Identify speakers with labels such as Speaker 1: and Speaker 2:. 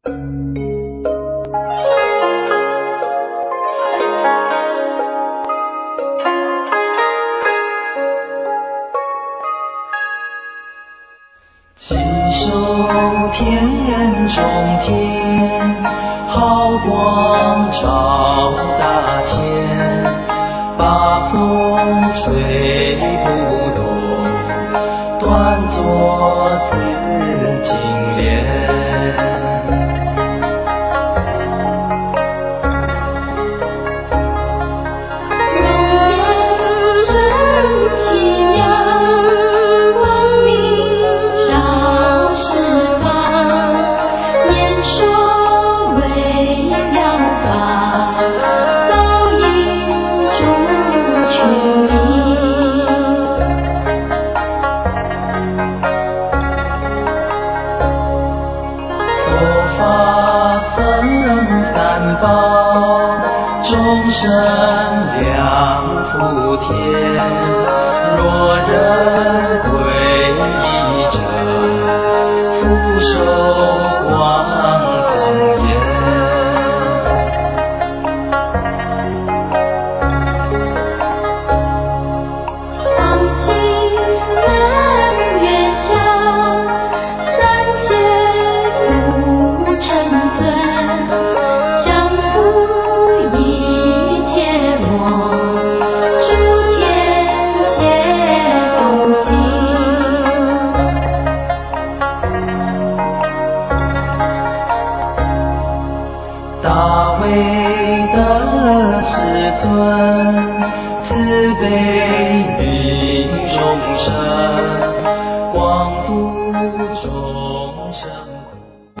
Speaker 1: 锦收天中天，好光照大千，八风吹不动，端坐紫金莲。三宝众生两福田，若人皈依者，福寿光增延。
Speaker 2: 当今南月下，三界不成尊。
Speaker 1: 大威德世尊，慈悲利众生。